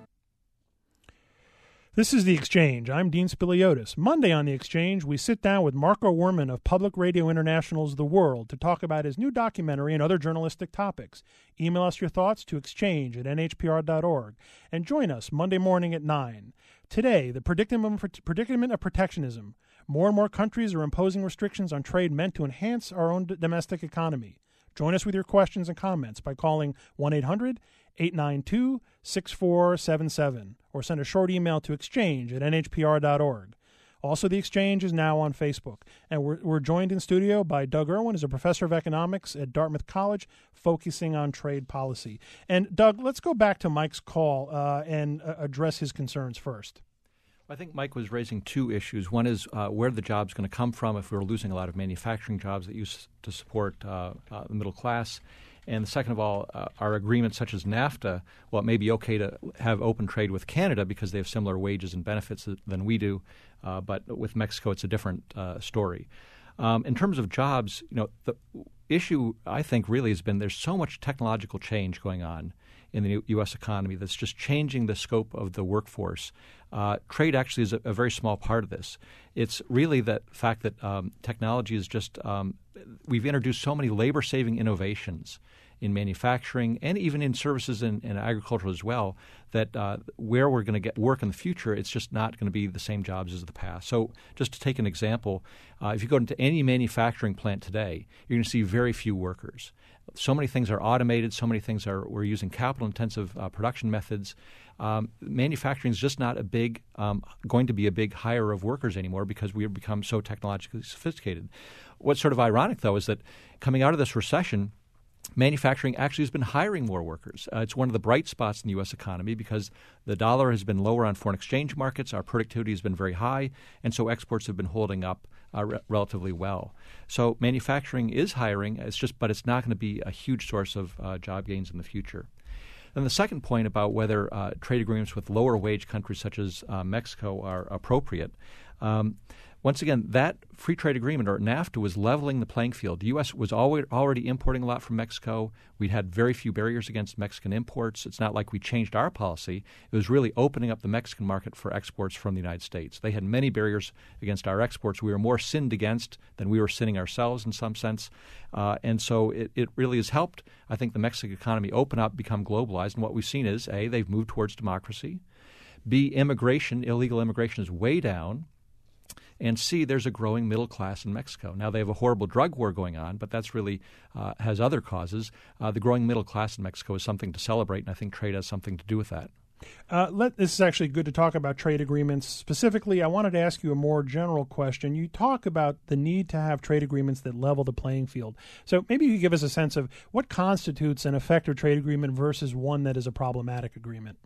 This is The Exchange. I'm Dean Spiliotis. Monday on The Exchange, we sit down with Marco Werman of Public Radio International's The World to talk about his new documentary and other journalistic topics. Email us your thoughts to exchange at N H P R dot org and join us Monday morning at nine. Today, the predicament predicament of protectionism. More and more countries are imposing restrictions on trade meant to enhance our own d- domestic economy. Join us with your questions and comments by calling one eight hundred, eight nine two, six four seven seven or send a short email to exchange at N H P R dot org. Also, The Exchange is now on Facebook. And we're, we're joined in studio by Doug Irwin, who's a professor of economics at Dartmouth College, focusing on trade policy. And, Doug, let's go back to Mike's call uh, and uh, address his concerns first. I think Mike was raising two issues. One is uh, where the job's going to come from if we're losing a lot of manufacturing jobs that used to support uh, uh, the middle class. And second of all, uh, our agreements such as NAFTA, well, it may be okay to have open trade with Canada because they have similar wages and benefits than we do, uh, but with Mexico it's a different uh, story. Um, in terms of jobs, you know, the issue I think really has been there's so much technological change going on in the U S economy that's just changing the scope of the workforce. Uh, trade actually is a, a very small part of this. It's really the fact that um, technology is just um, – we've introduced so many labor-saving innovations in manufacturing and even in services and, and agriculture as well that uh, where we're going to get work in the future, it's just not going to be the same jobs as the past. So just to take an example, uh, if you go into any manufacturing plant today, you're going to see very few workers. So many things are automated. So many things are we're using capital-intensive uh, production methods. Um, manufacturing is just not a big um, going to be a big hire of workers anymore because we have become so technologically sophisticated. What's sort of ironic, though, is that coming out of this recession, manufacturing actually has been hiring more workers. Uh, it's one of the bright spots in the U S economy because the dollar has been lower on foreign exchange markets. Our productivity has been very high, and so exports have been holding up uh, re- relatively well. So manufacturing is hiring. It's just, but it's not going to be a huge source of uh, job gains in the future. Then the second point about whether uh, trade agreements with lower wage countries such as uh, Mexico are appropriate. Um, Once again, that free trade agreement, or NAFTA, was leveling the playing field. The U S was already importing a lot from Mexico. We'd had very few barriers against Mexican imports. It's not like we changed our policy. It was really opening up the Mexican market for exports from the United States. They had many barriers against our exports. We were more sinned against than we were sinning ourselves in some sense. Uh, and so it, it really has helped, I think, the Mexican economy open up, become globalized. And what we've seen is, A, they've moved towards democracy. B, immigration, illegal immigration is way down. And C, there's a growing middle class in Mexico. Now, they have a horrible drug war going on, but that's really uh, has other causes. Uh, the growing middle class in Mexico is something to celebrate, and I think trade has something to do with that. Uh, let, this is actually good to talk about trade agreements. Specifically, I wanted to ask you a more general question. You talk about the need to have trade agreements that level the playing field. So maybe you could give us a sense of what constitutes an effective trade agreement versus one that is a problematic agreement.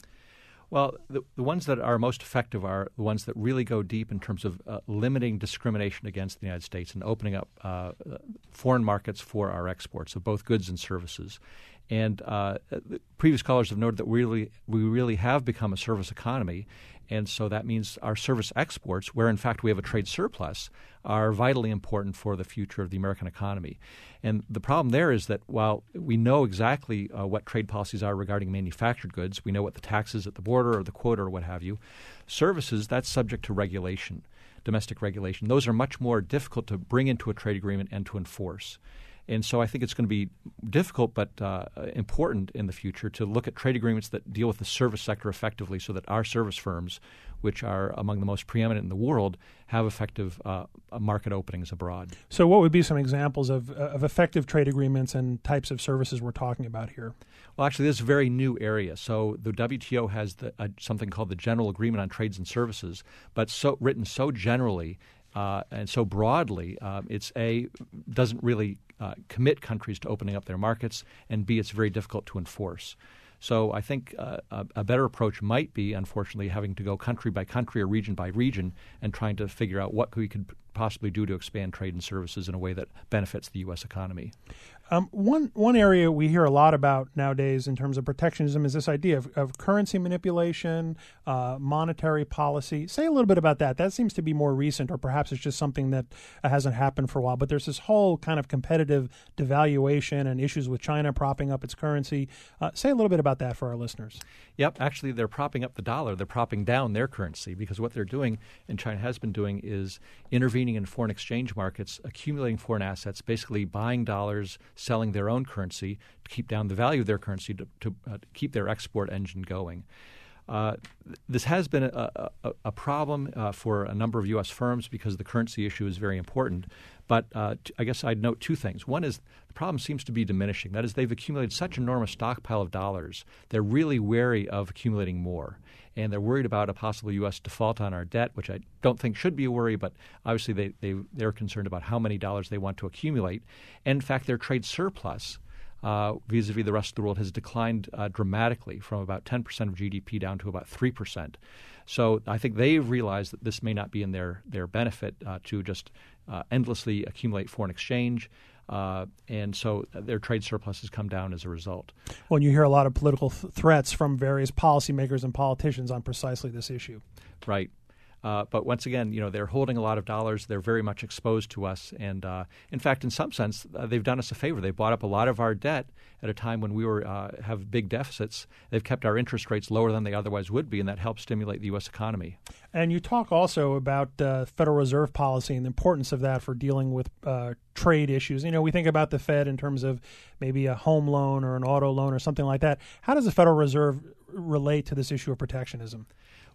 Well, the, the ones that are most effective are the ones that really go deep in terms of uh, limiting discrimination against the United States and opening up uh, foreign markets for our exports of both goods and services. And uh, previous callers have noted that we really, we really have become a service economy, and so that means our service exports, where in fact we have a trade surplus, are vitally important for the future of the American economy. And the problem there is that while we know exactly uh, what trade policies are regarding manufactured goods, we know what the taxes at the border or the quota or what have you, services, that's subject to regulation, domestic regulation. Those are much more difficult to bring into a trade agreement and to enforce. And so I think it's going to be difficult but uh, important in the future to look at trade agreements that deal with the service sector effectively so that our service firms, which are among the most preeminent in the world, have effective uh, market openings abroad. So what would be some examples of, of effective trade agreements and types of services we're talking about here? Well, actually, this is a very new area. So the W T O has the, uh, something called the General Agreement on Trades and Services, but so written so generally uh, and so broadly, uh, it's A, doesn't really uh, commit countries to opening up their markets, and B, it's very difficult to enforce. So I think uh, a, a better approach might be, unfortunately, having to go country by country or region by region and trying to figure out what we could possibly do to expand trade and services in a way that benefits the U S economy. Um, one one area we hear a lot about nowadays in terms of protectionism is this idea of, of currency manipulation, uh, monetary policy. Say a little bit about that. That seems to be more recent, or perhaps it's just something that uh, hasn't happened for a while. But there's this whole kind of competitive devaluation and issues with China propping up its currency. Uh, say a little bit about that for our listeners. Yep. Actually, they're propping up the dollar. They're propping down their currency because what they're doing, and China has been doing, is intervening in foreign exchange markets, accumulating foreign assets, basically buying dollars, selling their own currency to keep down the value of their currency to, to, uh, to keep their export engine going. Uh, this has been a, a, a problem uh, for a number of U S firms because the currency issue is very important. But uh, t- I guess I'd note two things. One is the problem seems to be diminishing. That is, they've accumulated such an enormous stockpile of dollars, they're really wary of accumulating more. And they're worried about a possible U S default on our debt, which I don't think should be a worry, but obviously they, they, they're concerned about how many dollars they want to accumulate. And in fact, their trade surplus Uh, vis-a-vis the rest of the world has declined uh, dramatically from about ten percent of G D P down to about three percent. So I think they've realized that this may not be in their, their benefit uh, to just uh, endlessly accumulate foreign exchange. Uh, and so their trade surplus has come down as a result. Well, and you hear a lot of political th- threats from various policymakers and politicians on precisely this issue. Right. Uh, but once again, you know, they're holding a lot of dollars. They're very much exposed to us. And uh, in fact, in some sense, uh, they've done us a favor. They bought up a lot of our debt at a time when we were uh, have big deficits. They've kept our interest rates lower than they otherwise would be, and that helps stimulate the U S economy. And you talk also about uh, Federal Reserve policy and the importance of that for dealing with uh, trade issues. You know, we think about the Fed in terms of maybe a home loan or an auto loan or something like that. How does the Federal Reserve relate to this issue of protectionism?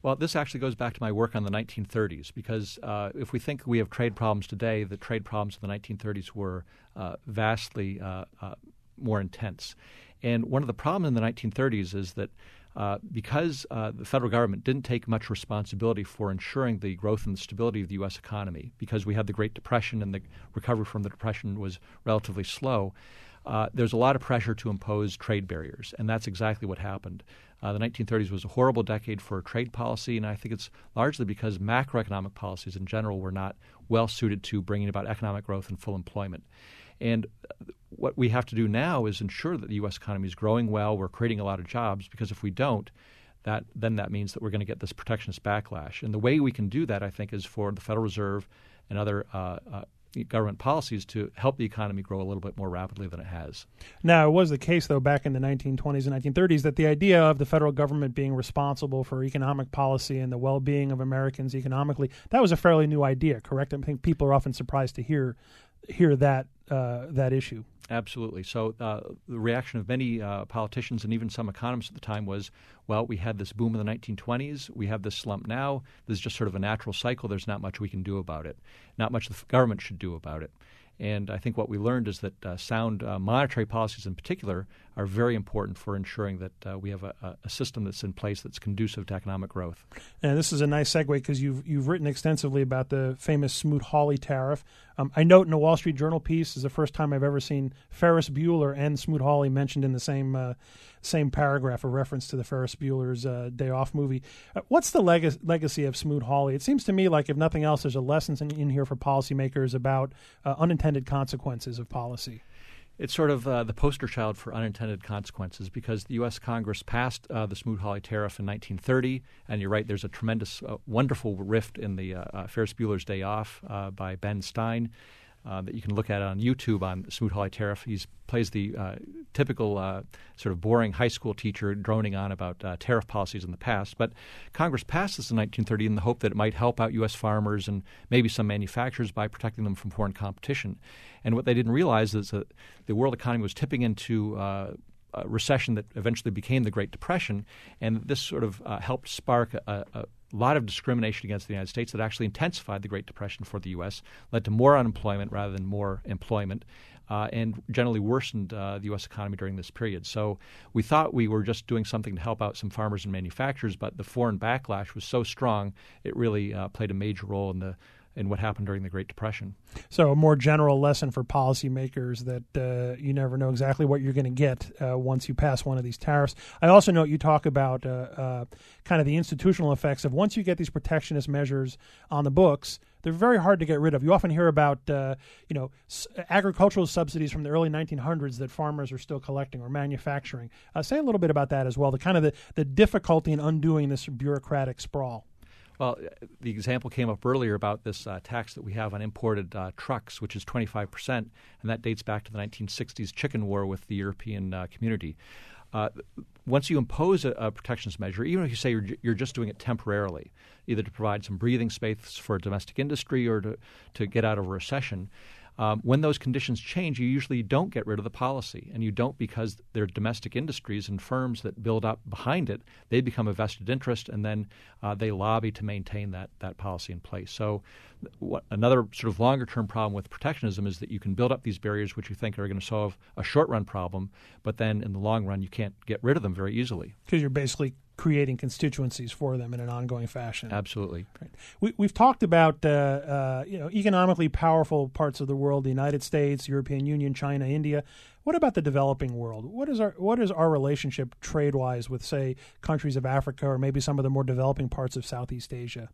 Well, this actually goes back to my work on the nineteen thirties because uh, if we think we have trade problems today, the trade problems of the nineteen thirties were uh, vastly uh, uh, more intense. And one of the problems in the nineteen thirties is that uh, because uh, the federal government didn't take much responsibility for ensuring the growth and the stability of the U S economy, because we had the Great Depression and the recovery from the Depression was relatively slow, Uh, there's a lot of pressure to impose trade barriers, and that's exactly what happened. Uh, the nineteen thirties was a horrible decade for trade policy, and I think it's largely because macroeconomic policies in general were not well suited to bringing about economic growth and full employment. And what we have to do now is ensure that the U S economy is growing well, we're creating a lot of jobs, because if we don't, that then that means that we're going to get this protectionist backlash. And the way we can do that, I think, is for the Federal Reserve and other uh, uh, government policies to help the economy grow a little bit more rapidly than it has. Now, it was the case, though, back in the nineteen twenties and nineteen thirties that the idea of the federal government being responsible for economic policy and the well-being of Americans economically, that was a fairly new idea, correct? I think people are often surprised to hear hear that uh, that issue. Absolutely. So uh, the reaction of many uh, politicians and even some economists at the time was, well, we had this boom in the nineteen twenties. We have this slump now. This is just sort of a natural cycle. There's not much we can do about it. Not much the government should do about it. And I think what we learned is that uh, sound uh, monetary policies in particular are very important for ensuring that uh, we have a, a system that's in place that's conducive to economic growth. And this is a nice segue because you've, you've written extensively about the famous Smoot-Hawley tariff. Um, I note in a Wall Street Journal piece, this is the first time I've ever seen Ferris Bueller and Smoot-Hawley mentioned in the same uh, same paragraph, a reference to the Ferris Bueller's uh, Day Off movie. Uh, what's the leg- legacy of Smoot-Hawley? It seems to me like, if nothing else, there's a lesson in, in here for policymakers about uh, unintended consequences of policy. It's sort of uh, the poster child for unintended consequences because the U S Congress passed uh, the Smoot-Hawley tariff in nineteen thirty, and you're right, there's a tremendous, uh, wonderful riff in the uh, uh, Ferris Bueller's Day Off uh, by Ben Stein uh, that you can look at on YouTube on Smoot-Hawley tariff. He plays the uh, typical uh, sort of boring high school teacher droning on about uh, tariff policies in the past. But Congress passed this in nineteen thirty in the hope that it might help out U S farmers and maybe some manufacturers by protecting them from foreign competition. And what they didn't realize is that the world economy was tipping into uh, a recession that eventually became the Great Depression, and this sort of uh, helped spark a, a lot of discrimination against the United States that actually intensified the Great Depression for the U S, led to more unemployment rather than more employment, uh, and generally worsened uh, the U S economy during this period. So we thought we were just doing something to help out some farmers and manufacturers, but the foreign backlash was so strong it really uh, played a major role in the in what happened during the Great Depression. So a more general lesson for policymakers that uh, you never know exactly what you're going to get uh, once you pass one of these tariffs. I also note you talk about uh, uh, kind of the institutional effects of once you get these protectionist measures on the books, they're very hard to get rid of. You often hear about, uh, you know, s- agricultural subsidies from the early nineteen hundreds that farmers are still collecting or manufacturing. Uh, say a little bit about that as well, the kind of the, the difficulty in undoing this bureaucratic sprawl. Well, the example came up earlier about this uh, tax that we have on imported uh, trucks, which is twenty-five percent, and that dates back to the nineteen sixties chicken war with the European uh, community. Uh, once you impose a, a protectionist measure, even if you say you're, you're just doing it temporarily, either to provide some breathing space for domestic industry or to, to get out of a recession, Um, when those conditions change, you usually don't get rid of the policy, and you don't because they're domestic industries and firms that build up behind it. They become a vested interest, and then uh, they lobby to maintain that that policy in place. So what, another sort of longer-term problem with protectionism is that you can build up these barriers which you think are going to solve a short-run problem, but then in the long run you can't get rid of them very easily. Because you're basically creating constituencies for them in an ongoing fashion. Absolutely. Right. We, we've talked about uh, uh, you know economically powerful parts of the world: the United States, European Union, China, India. What about the developing world? What is our what is our relationship trade-wise with, say, countries of Africa or maybe some of the more developing parts of Southeast Asia?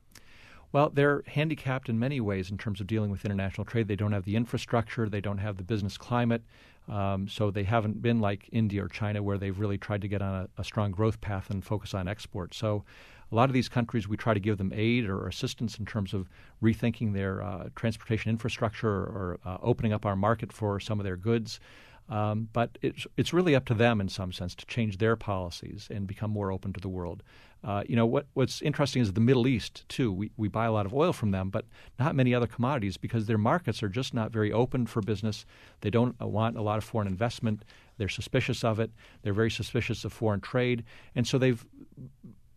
Well, they're handicapped in many ways in terms of dealing with international trade. They don't have the infrastructure. They don't have the business climate. Um, so they haven't been like India or China where they've really tried to get on a, a strong growth path and focus on export. So a lot of these countries, we try to give them aid or assistance in terms of rethinking their uh, transportation infrastructure or uh, opening up our market for some of their goods. Um, but it's it's really up to them in some sense to change their policies and become more open to the world. Uh, you know, what what's interesting is the Middle East, too. We, we buy a lot of oil from them, but not many other commodities because their markets are just not very open for business. They don't want a lot of foreign investment. They're suspicious of it. They're very suspicious of foreign trade. And so they've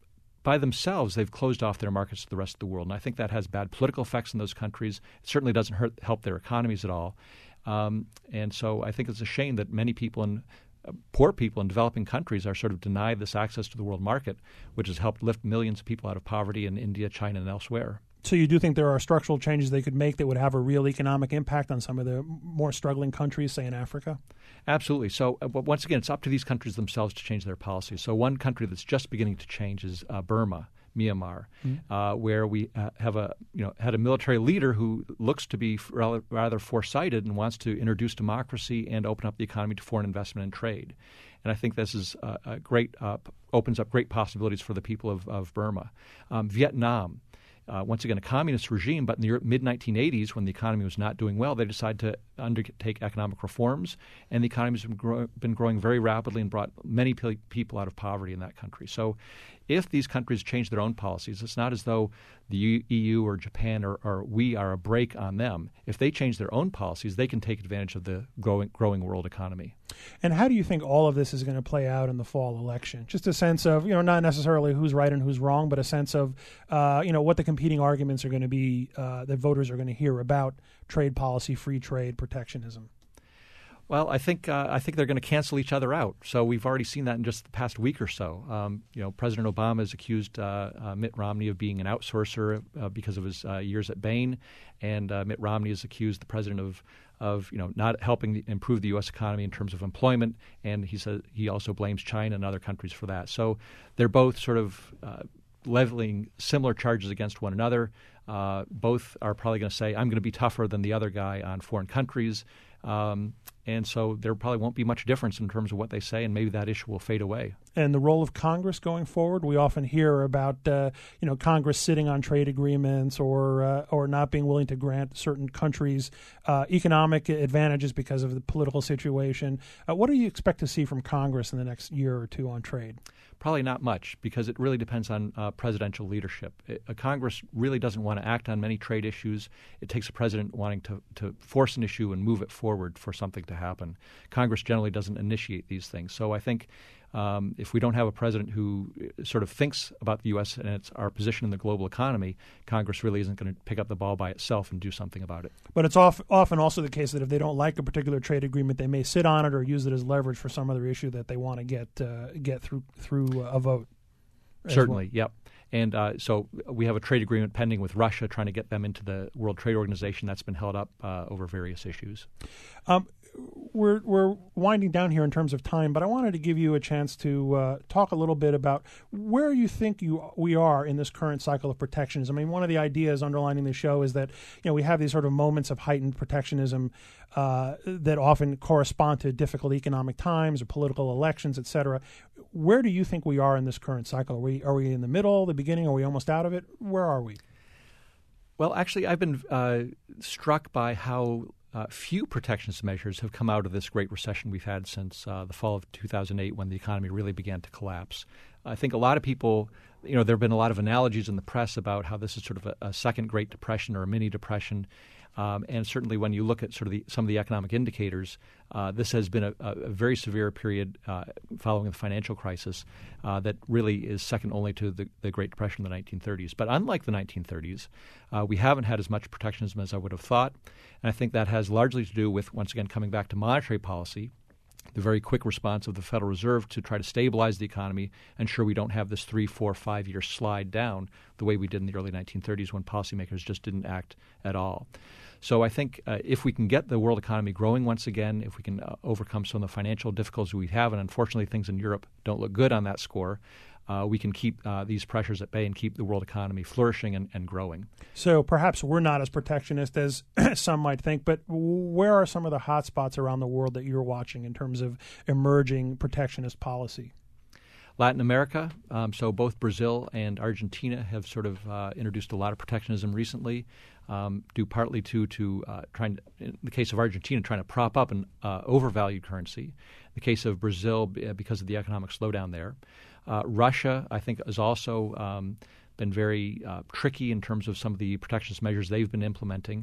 by themselves, they've closed off their markets to the rest of the world. And I think that has bad political effects in those countries. It certainly doesn't hurt, help their economies at all. Um, and so I think it's a shame that many people in uh, poor people in developing countries are sort of denied this access to the world market, which has helped lift millions of people out of poverty in India, China, and elsewhere. So you do think there are structural changes they could make that would have a real economic impact on some of the more struggling countries, say in Africa? Absolutely. So uh, once again, it's up to these countries themselves to change their policies. So one country that's just beginning to change is uh, Burma, Myanmar, mm-hmm. uh, where we uh, have a you know had a military leader who looks to be rather, rather foresighted and wants to introduce democracy and open up the economy to foreign investment and trade. And I think this is uh, a great uh, opens up great possibilities for the people of, of Burma. Um, Vietnam. Uh, once again, a communist regime, but in the mid nineteen eighties, when the economy was not doing well, they decided to undertake economic reforms, and the economy has been, grow- been growing very rapidly and brought many pe- people out of poverty in that country. So if these countries change their own policies, it's not as though the U- E U or Japan or, or we are a brake on them. If they change their own policies, they can take advantage of the growing, growing world economy. And how do you think all of this is going to play out in the fall election? Just a sense of, you know, not necessarily who's right and who's wrong, but a sense of, uh, you know, what the competing arguments are going to be uh, that voters are going to hear about trade policy, free trade, protectionism. Well, I think uh, I think they're going to cancel each other out. So we've already seen that in just the past week or so. Um, you know, President Obama has accused uh, uh, Mitt Romney of being an outsourcer uh, because of his uh, years at Bain, and uh, Mitt Romney has accused the president of of you know not helping the, improve the U S economy in terms of employment, and he said he also blames China and other countries for that. So they're both sort of uh, leveling similar charges against one another. Uh, both are probably going to say, I'm going to be tougher than the other guy on foreign countries. Um, and so there probably won't be much difference in terms of what they say, and maybe that issue will fade away. And the role of Congress going forward, we often hear about uh, you know Congress sitting on trade agreements or uh, or not being willing to grant certain countries uh, economic advantages because of the political situation. Uh, what do you expect to see from Congress in the next year or two on trade? Probably not much, because it really depends on uh, presidential leadership. It, a Congress really doesn't want to act on many trade issues. It takes a president wanting to, to force an issue and move it forward for something to happen. Congress generally doesn't initiate these things. So I think um, if we don't have a president who sort of thinks about the U S and its our position in the global economy, Congress really isn't going to pick up the ball by itself and do something about it. But it's off, often also the case that if they don't like a particular trade agreement, they may sit on it or use it as leverage for some other issue that they want to get uh, get through through a vote. Certainly, well. Yep. And uh, so we have a trade agreement pending with Russia, trying to get them into the World Trade Organization. That's been held up uh, over various issues. Um, we're we're winding down here in terms of time, but I wanted to give you a chance to uh, talk a little bit about where you think you we are in this current cycle of protectionism. I mean, one of the ideas underlining the show is that you know we have these sort of moments of heightened protectionism uh, that often correspond to difficult economic times or political elections, et cetera. Where do you think we are in this current cycle? Are we are we in the middle, the beginning? Are we almost out of it? Where are we? Well, actually, I've been uh, struck by how Uh, few protectionist measures have come out of this great recession we've had since uh, the fall of two thousand eight, when the economy really began to collapse. I think a lot of people, you know, there have been a lot of analogies in the press about how this is sort of a, a second Great Depression or a mini depression. Um, and certainly when you look at sort of the, some of the economic indicators, uh, this has been a, a very severe period uh, following the financial crisis uh, that really is second only to the, the Great Depression in the nineteen thirties. But unlike the nineteen thirties, uh, we haven't had as much protectionism as I would have thought. And I think that has largely to do with, once again, coming back to monetary policy, the very quick response of the Federal Reserve to try to stabilize the economy, ensure we don't have this three, four, five-year slide down the way we did in the early nineteen thirties when policymakers just didn't act at all. So I think uh, if we can get the world economy growing once again, if we can uh, overcome some of the financial difficulties we have, and unfortunately things in Europe don't look good on that score, uh, we can keep uh, these pressures at bay and keep the world economy flourishing and, and growing. So perhaps we're not as protectionist as some might think, but where are some of the hot spots around the world that you're watching in terms of emerging protectionist policy? Latin America, um, so both Brazil and Argentina have sort of uh, introduced a lot of protectionism recently, um, due partly to, to uh, trying to, in the case of Argentina, trying to prop up an uh, overvalued currency. In the case of Brazil, because of the economic slowdown there. Uh, Russia, I think, has also um, been very uh, tricky in terms of some of the protectionist measures they've been implementing.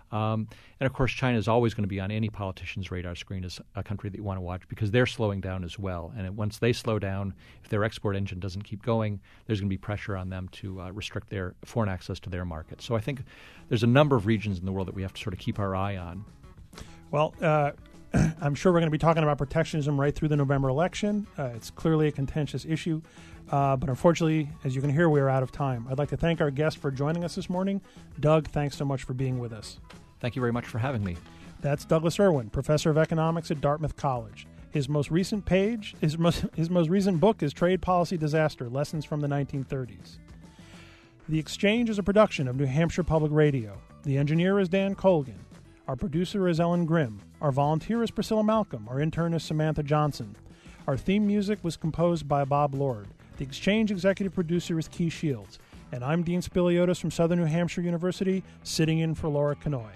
Um, and, of course, China is always going to be on any politician's radar screen as a country that you want to watch because they're slowing down as well. And once they slow down, if their export engine doesn't keep going, there's going to be pressure on them to uh, restrict their foreign access to their market. So I think there's a number of regions in the world that we have to sort of keep our eye on. Well, uh, I'm sure we're going to be talking about protectionism right through the November election. Uh, it's clearly a contentious issue. Uh, but unfortunately, as you can hear, we are out of time. I'd like to thank our guest for joining us this morning. Doug, thanks so much for being with us. Thank you very much for having me. That's Douglas Irwin, professor of economics at Dartmouth College. His most recent page, his most, his most recent book is Trade Policy Disaster, Lessons from the nineteen thirties. The Exchange is a production of New Hampshire Public Radio. The engineer is Dan Colgan. Our producer is Ellen Grimm. Our volunteer is Priscilla Malcolm. Our intern is Samantha Johnson. Our theme music was composed by Bob Lord. The Exchange executive producer is Key Shields. And I'm Dean Spiliotis from Southern New Hampshire University, sitting in for Laura Kanoy.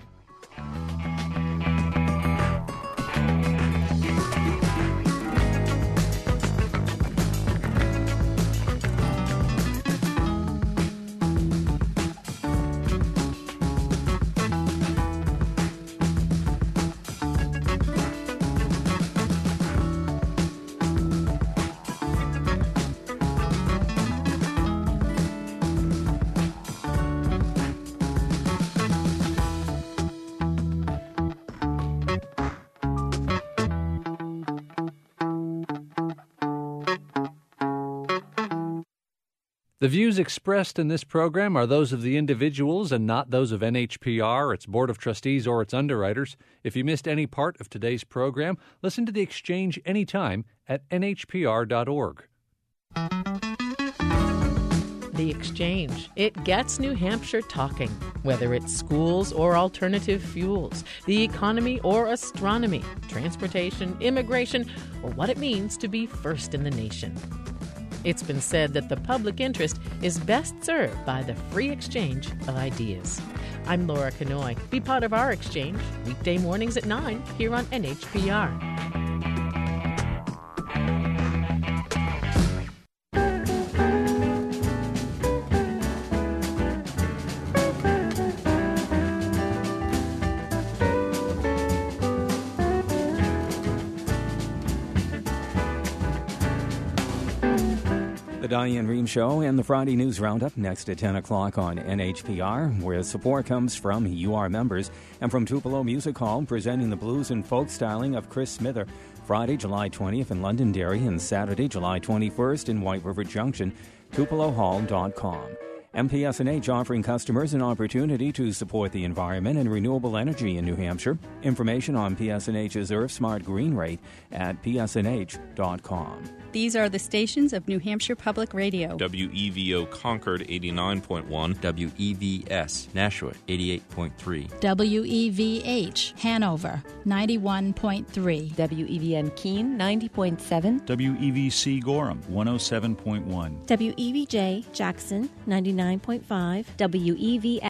The views expressed in this program are those of the individuals and not those of N H P R, its Board of Trustees, or its underwriters. If you missed any part of today's program, listen to The Exchange anytime at N H P R dot org. The Exchange. It gets New Hampshire talking. Whether it's schools or alternative fuels, the economy or astronomy, transportation, immigration, or what it means to be first in the nation. It's been said that the public interest is best served by the free exchange of ideas. I'm Laura Kanoy. Be part of our exchange weekday mornings at nine here on N H P R. Diane Rehm Show and the Friday News Roundup next at ten o'clock on N H P R, where support comes from U R members and from Tupelo Music Hall, presenting the blues and folk styling of Chris Smither, Friday, July twentieth in Londonderry and Saturday, July twenty-first in White River Junction, tupelo hall dot com. M P S N H offering customers an opportunity to support the environment and renewable energy in New Hampshire. Information on P S N H's Earth Smart Green Rate at p s n h dot com. These are the stations of New Hampshire Public Radio. W E V O Concord eighty-nine point one. W E V S Nashua eighty-eight point three. W E V H Hanover ninety-one point three. W E V N Keene ninety point seven. W E V C Gorham one oh seven point one. W E V J Jackson ninety-nine point five. W E V